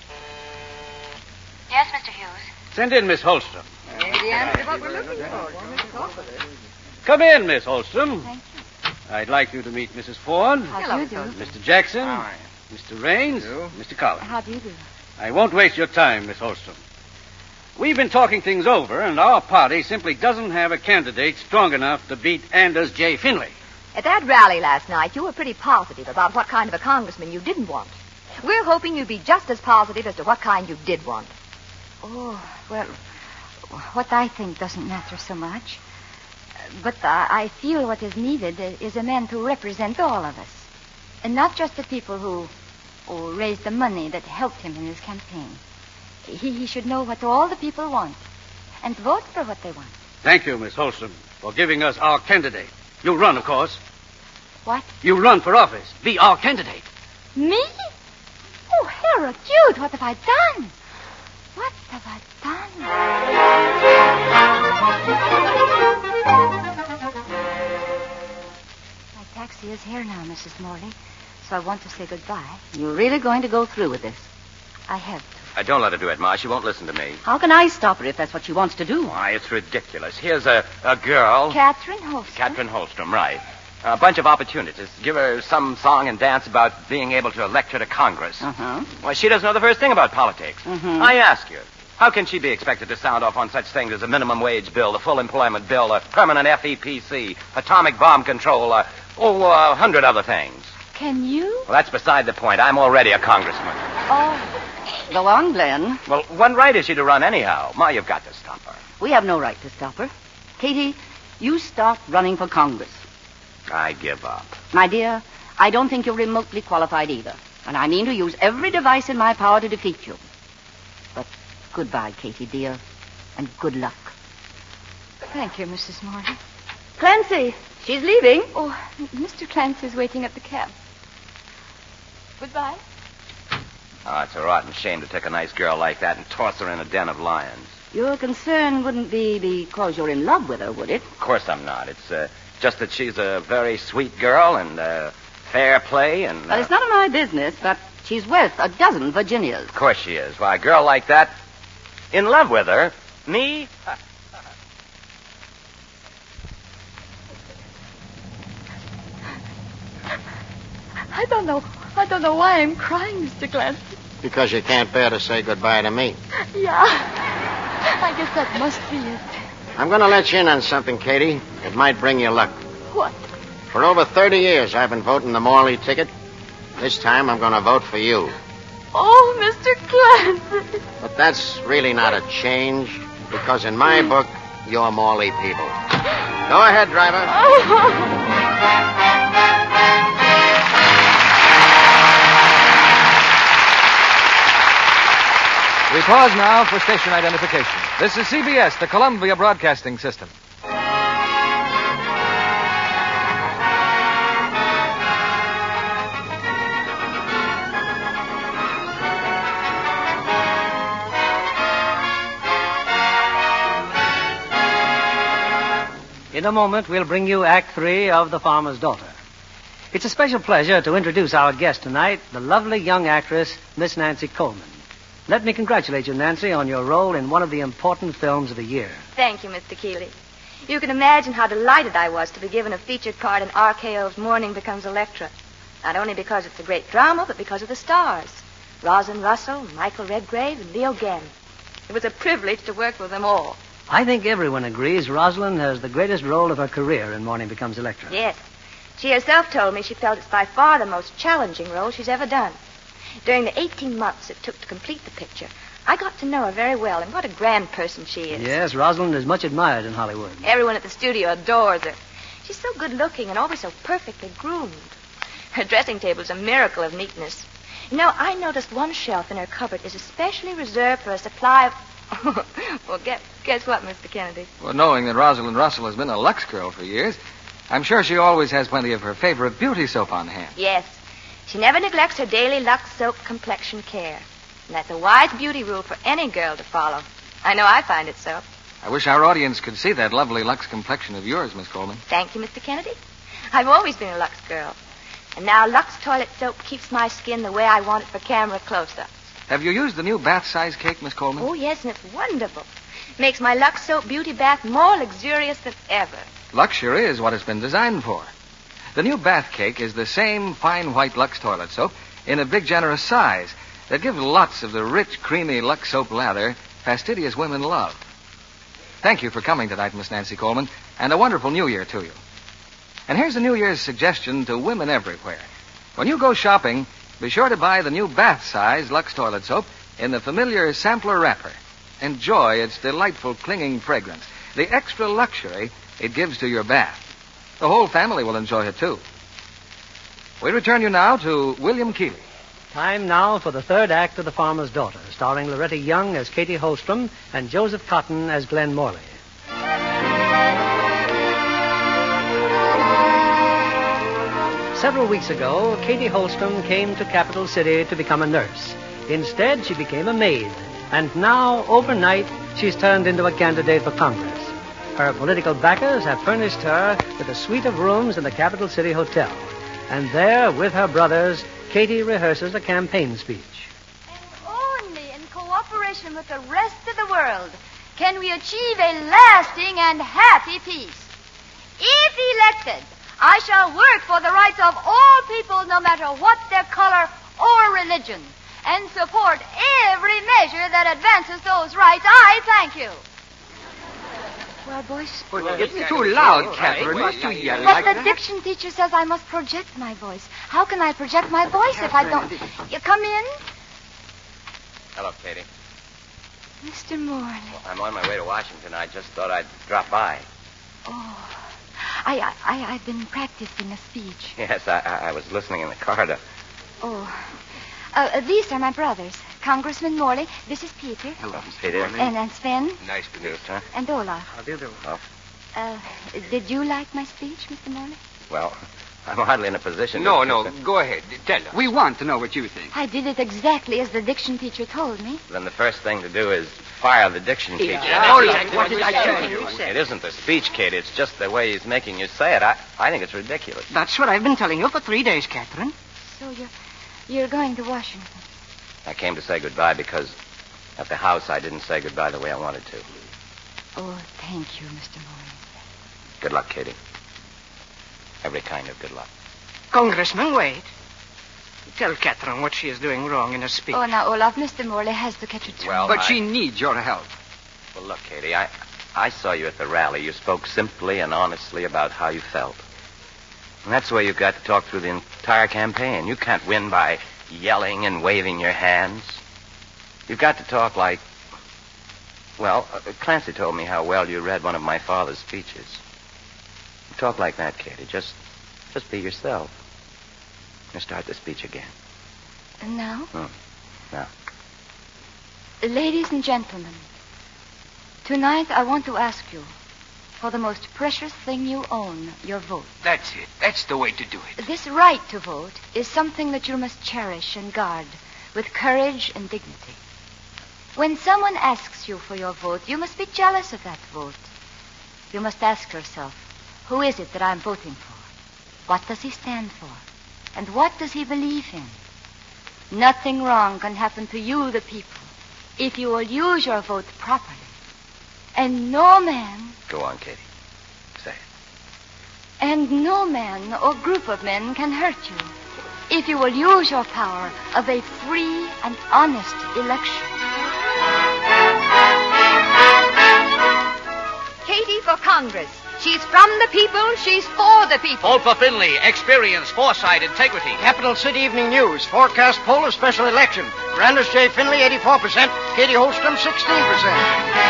Yes, Mister Hughes. Send in Miss Holstrom. Maybe the answer to what we're looking for. Come in, Miss Holstrom. Thank you. I'd like you to meet Missus Ford, How do you do? Mister Jackson, All right. Mister Raines, Mister Collins. How do you do? I won't waste your time, Miss Holstrom. We've been talking things over, and our party simply doesn't have a candidate strong enough to beat Anders J. Finley. At that rally last night, you were pretty positive about what kind of a congressman you didn't want. We're hoping you'd be just as positive as to what kind you did want. Oh, well, what I think doesn't matter so much. But uh, I feel what is needed is a man to represent all of us. And not just the people who, who raised the money that helped him in his campaign. He, he should know what all the people want and vote for what they want. Thank you, Miss Holstrom, for giving us our candidate. You run, of course. What? You run for office. Be our candidate. Me? Oh, Harold, Jude, what have I done? What have I done? My taxi is here now, Missus Morley, so I want to say goodbye. You're really going to go through with this? I have to. Uh, don't let her do it, Ma. She won't listen to me. How can I stop her if that's what she wants to do? Why, it's ridiculous. Here's a, a girl. Catherine Holstrom. Catherine Holstrom, right. A bunch of opportunities. Give her some song and dance about being able to elect her to Congress. Uh-huh. Why, she doesn't know the first thing about politics. Mhm. I ask you, how can she be expected to sound off on such things as a minimum wage bill, a full employment bill, a permanent F E P C, atomic bomb control, uh, oh, a hundred other things? Can you? Well, that's beside the point. I'm already a congressman. Oh. Go on, Glenn. Well, what right is she to run anyhow? Ma, you've got to stop her. We have no right to stop her. Katie, you stop running for Congress. I give up. My dear, I don't think you're remotely qualified either. And I mean to use every device in my power to defeat you. But goodbye, Katie, dear. And good luck. Thank you, Missus Morley. Clancy, she's leaving. Oh, Mister Clancy's waiting at the cab. Goodbye. Oh, it's a rotten shame to take a nice girl like that and toss her in a den of lions. Your concern wouldn't be because you're in love with her, would it? Of course I'm not. It's uh, just that she's a very sweet girl and uh, fair play and... Uh... Well, it's none of my business, but she's worth a dozen Virginias. Of course she is. Why, a girl like that, in love with her, me... I don't know. I don't know why I'm crying, Mister Clancy. Because you can't bear to say goodbye to me. Yeah. I guess that must be it. I'm going to let you in on something, Katie. It might bring you luck. What? For over thirty years, I've been voting the Morley ticket. This time, I'm going to vote for you. Oh, Mister Clancy. But that's really not a change, because in my book, you're Morley people. Go ahead, driver. Oh. We pause now for station identification. This is C B S, the Columbia Broadcasting System. In a moment, we'll bring you Act Three of The Farmer's Daughter. It's a special pleasure to introduce our guest tonight, the lovely young actress, Miss Nancy Coleman. Let me congratulate you, Nancy, on your role in one of the important films of the year. Thank you, Mister Keeley. You can imagine how delighted I was to be given a featured part in R K O's Morning Becomes Electra. Not only because it's a great drama, but because of the stars. Rosalind Russell, Michael Redgrave, and Leo Gann. It was a privilege to work with them all. I think everyone agrees Rosalind has the greatest role of her career in Morning Becomes Electra. Yes. She herself told me she felt it's by far the most challenging role she's ever done. During the eighteen months it took to complete the picture, I got to know her very well, and what a grand person she is. Yes, Rosalind is much admired in Hollywood. Everyone at the studio adores her. She's so good-looking and always so perfectly groomed. Her dressing table's a miracle of neatness. You know, I noticed one shelf in her cupboard is especially reserved for a supply of... well, guess, guess what, Mister Kennedy? Well, knowing that Rosalind Russell has been a Lux girl for years, I'm sure she always has plenty of her favorite beauty soap on hand. Yes. She never neglects her daily Lux soap complexion care. And that's a wise beauty rule for any girl to follow. I know I find it so. I wish our audience could see that lovely Lux complexion of yours, Miss Coleman. Thank you, Mister Kennedy. I've always been a Lux girl. And now Lux toilet soap keeps my skin the way I want it for camera close-ups. Have you used the new bath size cake, Miss Coleman? Oh, yes, and it's wonderful. Makes my Lux soap beauty bath more luxurious than ever. Luxury is what it's been designed for. The new bath cake is the same fine white Lux toilet soap in a big, generous size that gives lots of the rich, creamy Lux soap lather fastidious women love. Thank you for coming tonight, Miss Nancy Coleman, and a wonderful New Year to you. And here's a New Year's suggestion to women everywhere. When you go shopping, be sure to buy the new bath-size Lux toilet soap in the familiar sampler wrapper. Enjoy its delightful clinging fragrance, the extra luxury it gives to your bath. The whole family will enjoy it, too. We return you now to William Keeley. Time now for the third act of The Farmer's Daughter, starring Loretta Young as Katie Holstrom and Joseph Cotton as Glenn Morley. Several weeks ago, Katie Holstrom came to Capital City to become a nurse. Instead, she became a maid. And now, overnight, she's turned into a candidate for Congress. Her political backers have furnished her with a suite of rooms in the Capital City Hotel. And there, with her brothers, Katie rehearses a campaign speech. And only in cooperation with the rest of the world can we achieve a lasting and happy peace. If elected, I shall work for the rights of all people, no matter what their color or religion, and support every measure that advances those rights. I thank you. Well, boys... Well, it's too loud, Catherine. Not too yell But like the that. diction teacher says I must project my voice. How can I project my voice if I don't... You come in? Hello, Katie. Mister Morley. Well, I'm on my way to Washington. I just thought I'd drop by. Oh, I, I, I've been practicing a speech. Yes, I, I, I was listening in the car to... Oh. Uh, these are my brothers. Congressman Morley. This is Peter. Hello, Peter. And, and Sven. Nice to meet you, sir. And Olaf. How do you do? Oh, Uh, did you like my speech, Mister Morley? well, I'm hardly in a position No, to... no, go ahead. Tell us. We want to know what you think. I did it exactly as the diction teacher told me. Then the first thing to do is fire the diction teacher. Hold on. What did I tell you? It isn't the speech, Katie. It's just the way he's making you say it. I, I think it's ridiculous. That's what I've been telling you for three days, Catherine. So you're, you're going to Washington. I came to say goodbye because at the house I didn't say goodbye the way I wanted to. Oh, thank you, Mister Morley. Good luck, Katie. Every kind of good luck. Congressman, wait. Tell Catherine what she is doing wrong in her speech. Oh, now, Olaf, Mister Morley has to catch a train. Well, But I- she needs your help. Well, look, Katie, I, I saw you at the rally. You spoke simply and honestly about how you felt. And that's the way you've got to talk through the entire campaign. You can't win by yelling and waving your hands. You've got to talk like... Well, uh, Clancy told me how well you read one of my father's speeches. Talk like that, Katie. Just, just be yourself. Now start the speech again. And now? Hmm. Now. Ladies and gentlemen, tonight I want to ask you for the most precious thing you own, your vote. That's it. That's the way to do it. This right to vote is something that you must cherish and guard with courage and dignity. When someone asks you for your vote, you must be jealous of that vote. You must ask yourself, who is it that I'm voting for? What does he stand for? And what does he believe in? Nothing wrong can happen to you, the people, if you will use your vote properly. And no man, Go on, Katie. Say it. and no man or group of men can hurt you if you will use your power of a free and honest election. Katie for Congress. She's from the people. She's for the people. Vote for Finley. Experience, foresight, integrity. Capital City Evening News. Forecast poll of special election. Randers J. Finley, eighty-four percent. Katie Holstrom, sixteen percent.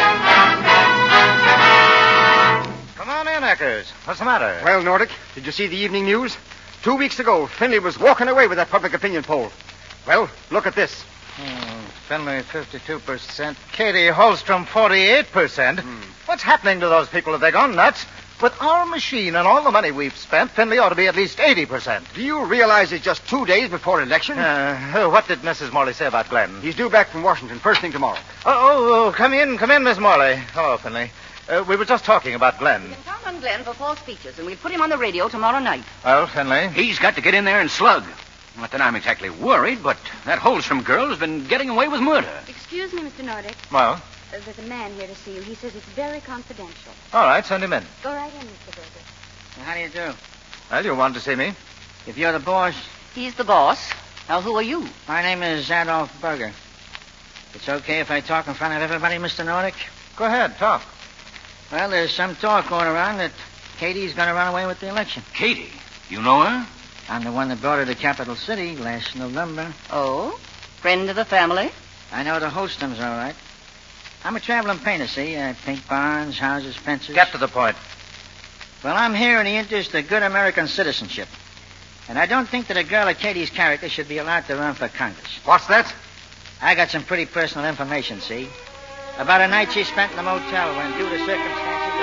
Come on in, Eckers. What's the matter? Well, Nordic, did you see the evening news? Two weeks ago, Finley was walking away with that public opinion poll. Well, look at this. Hmm, Finley, fifty-two percent. Katie Holstrom, forty-eight percent. Hmm. What's happening to those people? Have they gone nuts? With our machine and all the money we've spent, Finley ought to be at least eighty percent. Do you realize it's just two days before election? Uh, what did Missus Morley say about Glenn? He's due back from Washington first thing tomorrow. Oh, oh, oh come in, come in, Miss Morley. Hello, Finley. Uh, we were just talking about Glenn. You can count on Glenn for four speeches, and we'll put him on the radio tomorrow night. Well, Finley? He's got to get in there and slug. Not that I'm exactly worried, but that Holstrom girl has been getting away with murder. Excuse me, Mister Nordic. Well? Uh, there's a man here to see you. He says it's very confidential. All right, send him in. Go right in, Mister Berger. How do you do? Well, you wanted to see me? If you're the boss... He's the boss. Now, who are you? My name is Adolf Berger. It's okay if I talk in front of everybody, Mister Nordic? Go ahead, talk. Well, there's some talk going around that Katie's going to run away with the election. Katie? You know her? I'm the one that brought her to Capital City last November. Oh? Friend of the family? I know the Holstroms, all right. I'm a traveling painter, see? I paint barns, houses, fences. Get to the point. Well, I'm here in the interest of good American citizenship. And I don't think that a girl of Katie's character should be allowed to run for Congress. What's that? I got some pretty personal information, see? About a night she spent in the motel when, due to circumstances...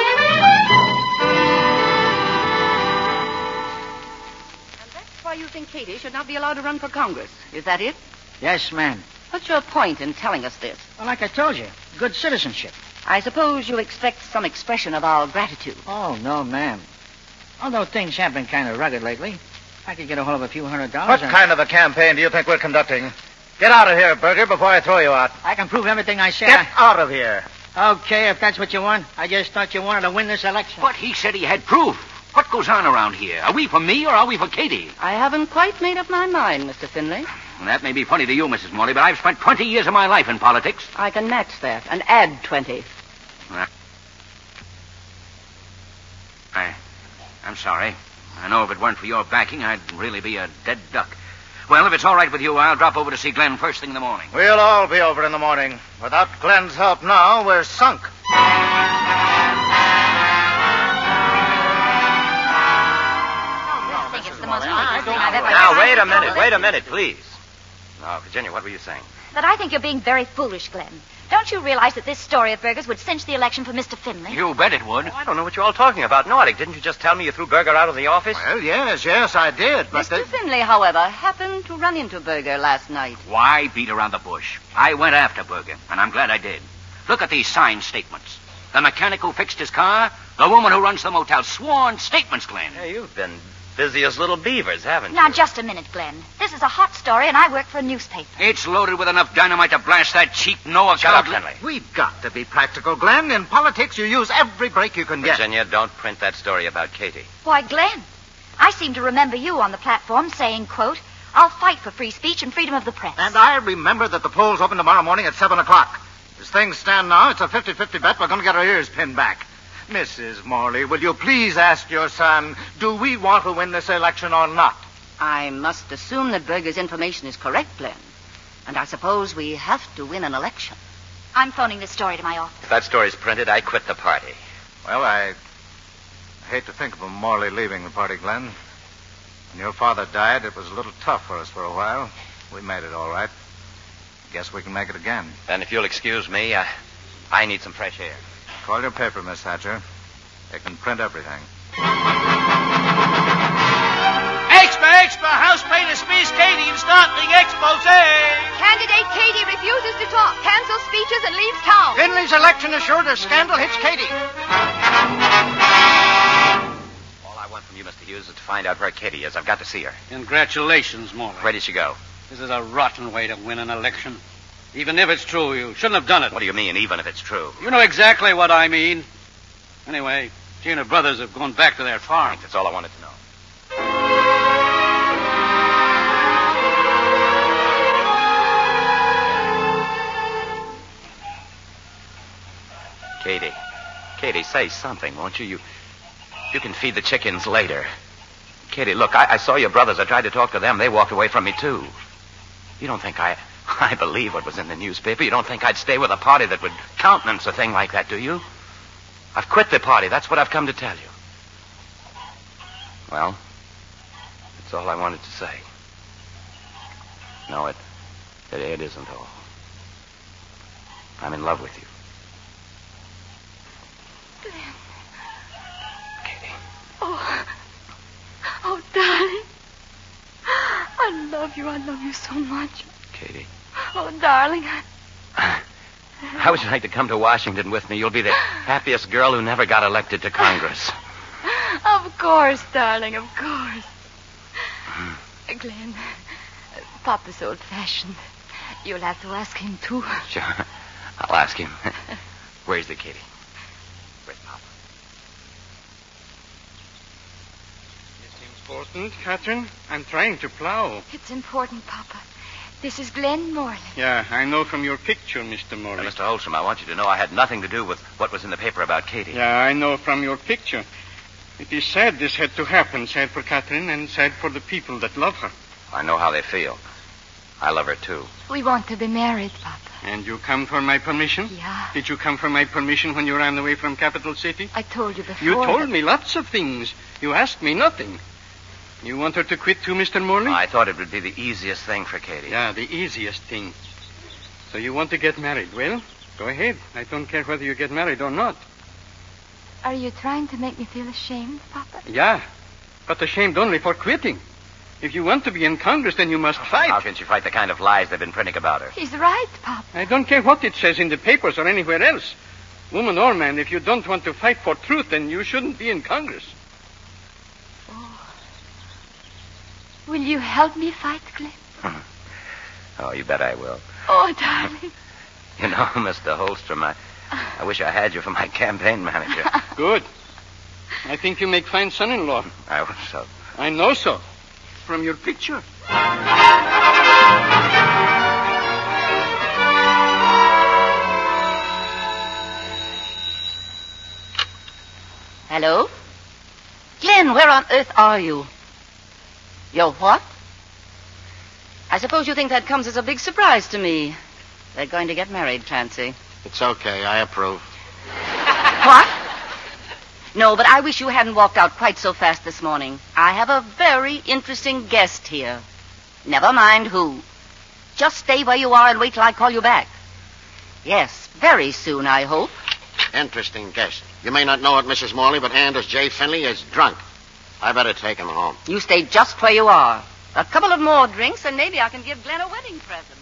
And that's why you think Katie should not be allowed to run for Congress. Is that it? Yes, ma'am. What's your point in telling us this? Well, like I told you, good citizenship. I suppose you expect some expression of our gratitude. Oh, no, ma'am. Although things have been kind of rugged lately, if I could get a hold of a few hundred dollars... What kind of a campaign do you think we're conducting? Get out of here, Berger, before I throw you out. I can prove everything I say. Get I... out of here. Okay, if that's what you want. I just thought you wanted to win this election. But he said he had proof. What goes on around here? Are we for me or are we for Katie? I haven't quite made up my mind, Mister Finley. That may be funny to you, Missus Morley, but I've spent twenty years of my life in politics. I can match that and add twenty. I, I'm sorry. I know if it weren't for your backing, I'd really be a dead duck. Well, if it's all right with you, I'll drop over to see Glenn first thing in the morning. We'll all be over in the morning. Without Glenn's help now, we're sunk. Now, wait a minute, wait a minute, please. Now, Virginia, what were you saying? That I think you're being very foolish, Glenn. Don't you realize that this story of Berger's would cinch the election for Mister Finley? You bet it would. Oh, I don't know what you're all talking about. Nordic, didn't you just tell me you threw Berger out of the office? Well, yes, yes, I did, but... Mister Finley, however, happened to run into Berger last night. Why beat around the bush? I went after Berger, and I'm glad I did. Look at these signed statements. The mechanic who fixed his car, the woman who runs the motel. Sworn statements, Glenn. Yeah, you've been busy as little beavers, haven't you? Now, just a minute, Glenn. This is a hot story, and I work for a newspaper. It's loaded with enough dynamite to blast that cheap Noah. Shut up, Finley. We've got to be practical, Glenn. In politics, you use every break you can get. Virginia, don't print that story about Katie. Why, Glenn, I seem to remember you on the platform saying, quote, I'll fight for free speech and freedom of the press. And I remember that the polls open tomorrow morning at seven o'clock. As things stand now, it's a fifty-fifty bet we're going to get our ears pinned back. Missus Morley, will you please ask your son, do we want to win this election or not? I must assume that Berger's information is correct, Glenn. And I suppose we have to win an election. I'm phoning this story to my office. If that story's printed, I quit the party. Well, I hate to think of a Morley leaving the party, Glenn. When your father died, it was a little tough for us for a while. We made it all right. Guess we can make it again. Then if you'll excuse me, uh, I need some fresh air. Call your paper, Miss Thatcher. They can print everything. Expo, expo, House Painter Space Katie starting expose. Candidate Katie refuses to talk, cancels speeches, and leaves town. Finley's election assured her scandal hits Katie. All I want from you, Mister Hughes, is to find out where Katie is. I've got to see her. Congratulations, Morley. Where did she go? This is a rotten way to win an election. Even if it's true, you shouldn't have done it. What do you mean, even if it's true? You know exactly what I mean. Anyway, she and her brothers have gone back to their farm. That's all I wanted to know. Katie. Katie, say something, won't you? You you can feed the chickens later. Katie, look, I, I saw your brothers. I tried to talk to them. They walked away from me, too. You don't think I I believe what was in the newspaper? You don't think I'd stay with a party that would countenance a thing like that, do you? I've quit the party. That's what I've come to tell you. Well, that's all I wanted to say. No, it, it, it isn't all. I'm in love with you. Glenn. Katie. Oh. Oh, darling. I love you. I love you so much. Katie. Oh, darling. I... How would you like to come to Washington with me? You'll be the happiest girl who never got elected to Congress. Of course, darling, of course. Mm. Glenn, uh, Papa's old-fashioned. You'll have to ask him, too. Sure. I'll ask him. Where's the Katie? Where's Papa? It's important, Catherine. I'm trying to plow. It's important, Papa. This is Glenn Morley. Yeah, I know from your picture, Mister Morley. Now, Mister Holstrom, I want you to know I had nothing to do with what was in the paper about Katie. Yeah, I know from your picture. It is sad this had to happen. Sad for Catherine and sad for the people that love her. I know how they feel. I love her, too. We want to be married, Papa. And you come for my permission? Yeah. Did you come for my permission when you ran away from Capital City? I told you before. You told that... me lots of things. You asked me nothing. You want her to quit too, Mister Morley? I thought it would be the easiest thing for Katie. Yeah, the easiest thing. So you want to get married. Well, go ahead. I don't care whether you get married or not. Are you trying to make me feel ashamed, Papa? Yeah, but ashamed only for quitting. If you want to be in Congress, then you must fight. How can she fight the kind of lies they've been printing about her? He's right, Papa. I don't care what it says in the papers or anywhere else. Woman or man, if you don't want to fight for truth, then you shouldn't be in Congress. Will you help me fight, Glenn? Oh, you bet I will. Oh, darling. You know, Mister Holstrom, I, I wish I had you for my campaign manager. Good. I think you make fine son-in-law. I hope so. I know so. From your picture. Hello? Glenn, where on earth are you? You're what? I suppose you think that comes as a big surprise to me. They're going to get married, Clancy. It's okay. I approve. What? No, but I wish you hadn't walked out quite so fast this morning. I have a very interesting guest here. Never mind who. Just stay where you are and wait till I call you back. Yes, very soon, I hope. Interesting guest. You may not know it, Missus Morley, but Anders J. Finley is drunk. I better take him home. You stay just where you are. A couple of more drinks, and maybe I can give Glenn a wedding present.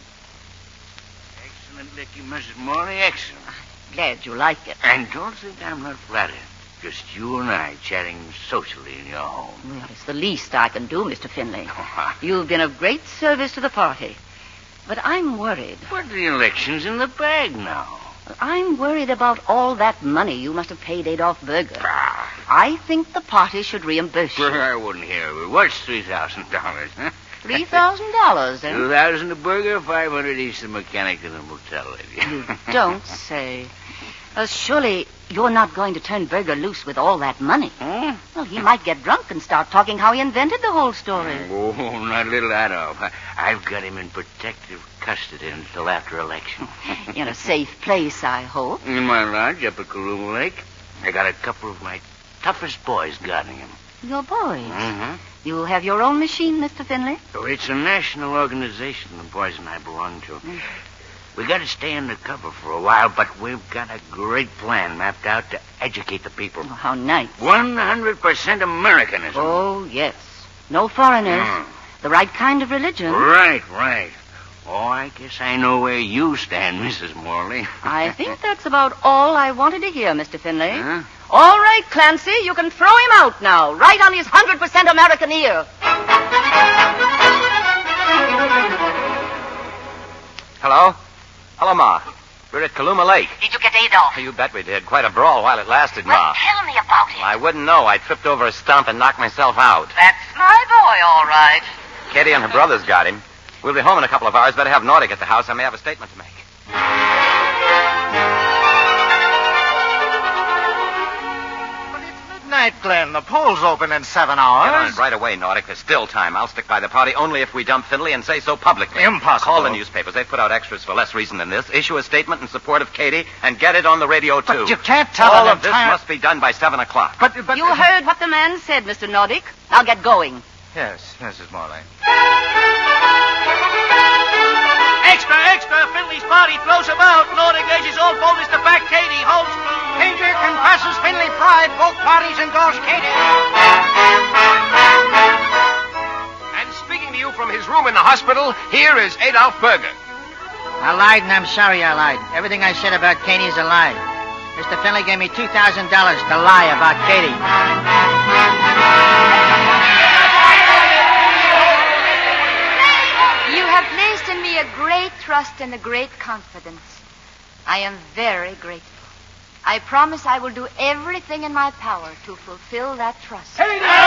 Excellent licky, Missus Morley, excellent. Glad you like it. And don't think I'm not flattered. Just you and I chatting socially in your home. Well, it's the least I can do, Mister Finley. You've been of great service to the party. But I'm worried. But the election's in the bag now. I'm worried about all that money you must have paid Adolf Berger. Ah. I think the party should reimburse you. Well, I wouldn't hear of it. What's three thousand dollars, huh? Three thousand dollars, eh? Two thousand to Berger, five hundred each the mechanic and the motel lady. You don't say. Well, surely you're not going to turn Berger loose with all that money. Huh? Well, he might get drunk and start talking how he invented the whole story. Oh, not little Adolf. I've got him in protective custody until after election. In a safe place, I hope. In my lodge up at Kaluma Lake. I got a couple of my toughest boys guarding him. Your boys? Mm-hmm. You have your own machine, Mister Finley? Oh, it's a national organization the boys and I belong to. Mm. We got to stay undercover for a while, but we've got a great plan mapped out to educate the people. Oh, how nice. one hundred percent Americanism. Oh, yes. No foreigners. Mm. The right kind of religion. Right, right. Oh, I guess I know where you stand, Missus Morley. I think that's about all I wanted to hear, Mister Finley. Huh? All right, Clancy, you can throw him out now, right on his one hundred percent American ear. Hello? Hello, Ma. We're at Kaluma Lake. Did you get Adolf? You bet we did. Quite a brawl while it lasted, Well, Ma. tell me about it. Well, I wouldn't know. I tripped over a stump and knocked myself out. That's my boy, all right. Katie and her brothers got him. We'll be home in a couple of hours. Better have Nordic at the house. I may have a statement to make. Midnight, Glenn. The polls open in seven hours. Get on it right away, Nordic. There's still time. I'll stick by the party only if we dump Findlay and say so publicly. Impossible. Call the newspapers. They've put out extras for less reason than this. Issue a statement in support of Katie and get it on the radio, too. But you can't tell All an of entire... this must be done by seven o'clock. But, but... You heard what the man said, Mister Nordic. Now get going. Yes, Missus Morley. Extra, extra! Finley's party throws him out. Nordic urges all voters to back Katie Holstrom. Danger confesses Finley Pride. Both parties endorse Katie. And speaking to you from his room in the hospital, here is Adolf Berger. I lied, and I'm sorry I lied. Everything I said about Katie is a lie. Mister Finley gave me two thousand dollars to lie about Katie. You have placed in me a great trust and a great confidence. I am very grateful. I promise I will do everything in my power to fulfill that trust.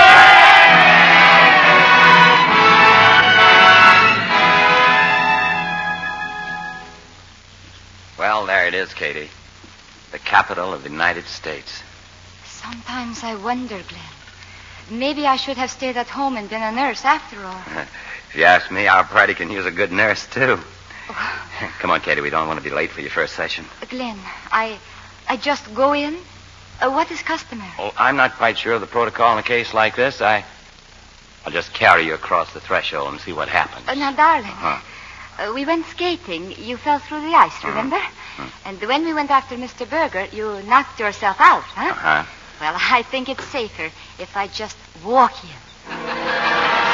Well, there it is, Katie. The capital of the United States. Sometimes I wonder, Glenn. Maybe I should have stayed at home and been a nurse after all. If you ask me, our party can use a good nurse, too. Come on, Katie. We don't want to be late for your first session. Glenn, I I just go in? Uh, what is customary? Oh, I'm not quite sure of the protocol in a case like this. I, I'll just carry you across the threshold and see what happens. Uh, now, darling, Huh. uh, we went skating. You fell through the ice, remember? Mm-hmm. And when we went after Mister Berger, you knocked yourself out, huh? Uh-huh. Well, I think it's safer if I just walk in.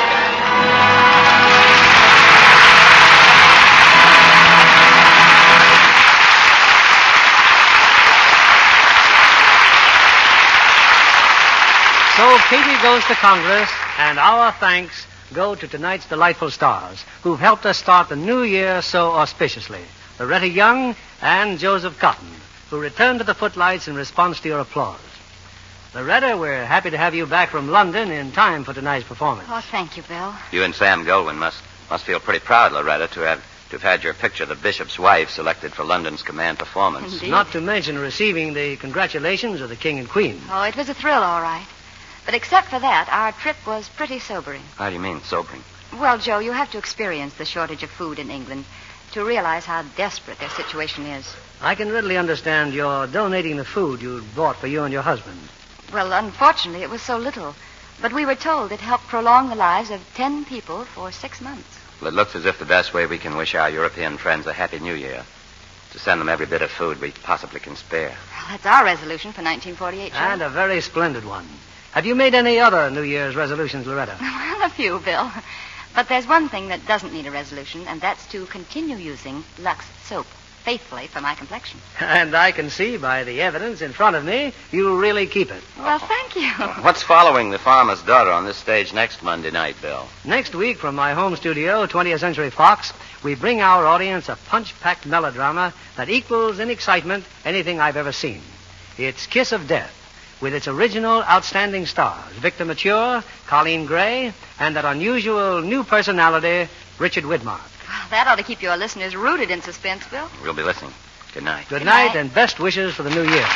So Katie goes to Congress, and our thanks go to tonight's delightful stars who've helped us start the new year so auspiciously. Loretta Young and Joseph Cotton, who returned to the footlights in response to your applause. Loretta, we're happy to have you back from London in time for tonight's performance. Oh, thank you, Bill. You and Sam Goldwyn must must feel pretty proud, Loretta, to have to have had your picture, The Bishop's Wife, selected for London's command performance. Indeed. Not to mention receiving the congratulations of the King and Queen. Oh, it was a thrill, all right. But except for that, our trip was pretty sobering. How do you mean, sobering? Well, Joe, you have to experience the shortage of food in England to realize how desperate their situation is. I can readily understand your donating the food you bought for you and your husband. Well, unfortunately, it was so little. But we were told it helped prolong the lives of ten people for six months. Well, it looks as if the best way we can wish our European friends a happy new year is to send them every bit of food we possibly can spare. Well, that's our resolution for nineteen forty-eight, Joe. And a very splendid one. Have you made any other New Year's resolutions, Loretta? Well, a few, Bill. But there's one thing that doesn't need a resolution, and that's to continue using Lux soap faithfully for my complexion. And I can see by the evidence in front of me, you really keep it. Well, thank you. What's following The Farmer's Daughter on this stage next Monday night, Bill? Next week, from my home studio, twentieth Century Fox, we bring our audience a punch-packed melodrama that equals in excitement anything I've ever seen. It's Kiss of Death, with its original outstanding stars, Victor Mature, Colleen Gray, and that unusual new personality, Richard Widmark. Well, that ought to keep your listeners rooted in suspense, Bill. We'll be listening. Good night. Good, night, and best wishes for the new year.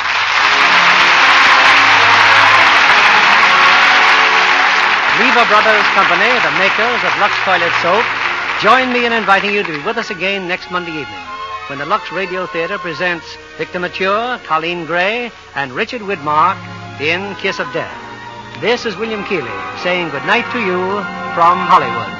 Lever Brothers Company, the makers of Lux Toilet Soap, join me in inviting you to be with us again next Monday evening when the Lux Radio Theater presents Victor Mature, Colleen Gray, and Richard Widmark in Kiss of Death. This is William Keeley saying good night to you from Hollywood.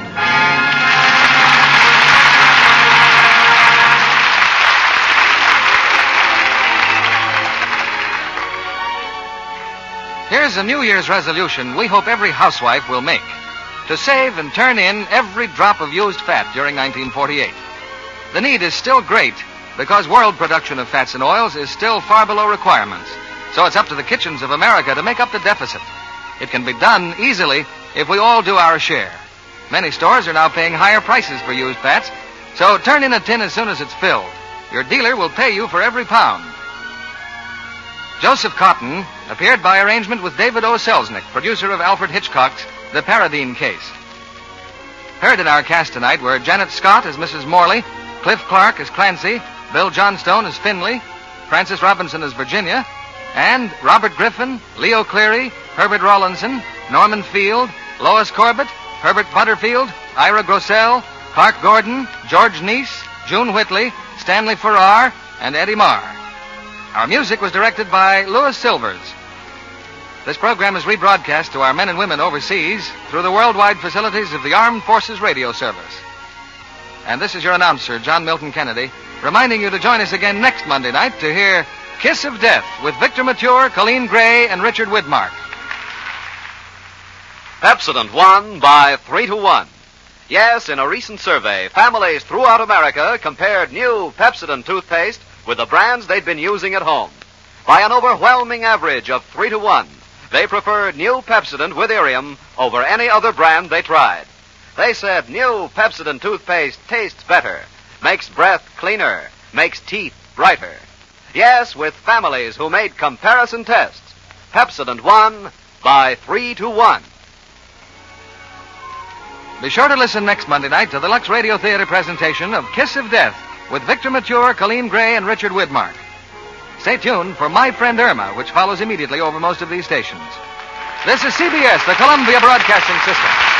Here's a New Year's resolution we hope every housewife will make: to save and turn in every drop of used fat during nineteen forty-eight. The need is still great because world production of fats and oils is still far below requirements. So it's up to the kitchens of America to make up the deficit. It can be done easily if we all do our share. Many stores are now paying higher prices for used fats, so turn in a tin as soon as it's filled. your dealer will pay you for every pound. Joseph Cotton appeared by arrangement with David O. Selznick, producer of Alfred Hitchcock's The Paradine Case. Heard in our cast tonight were Janet Scott as Missus Morley, Cliff Clark as Clancy, Bill Johnstone as Finley, Frances Robinson as Virginia, and Robert Griffin, Leo Cleary, Herbert Rawlinson, Norman Field, Lois Corbett, Herbert Butterfield, Ira Grossell, Clark Gordon, George Neese, June Whitley, Stanley Farrar, and Eddie Marr. Our music was directed by Louis Silvers. This program is rebroadcast to our men and women overseas through the worldwide facilities of the Armed Forces Radio Service. And this is your announcer, John Milton Kennedy, reminding you to join us again next Monday night to hear Kiss of Death with Victor Mature, Colleen Gray, and Richard Widmark. Pepsodent won by three to one. Yes, in a recent survey, families throughout America compared new Pepsodent toothpaste with the brands they'd been using at home. By an overwhelming average of three to one, they preferred new Pepsodent with Irium over any other brand they tried. They said new Pepsodent toothpaste tastes better, makes breath cleaner, makes teeth brighter. Yes, with families who made comparison tests, Pepsodent won by three to one. Be sure to listen next Monday night to the Lux Radio Theater presentation of Kiss of Death with Victor Mature, Colleen Gray, and Richard Widmark. Stay tuned for My Friend Irma, which follows immediately over most of these stations. This is C B S, the Columbia Broadcasting System.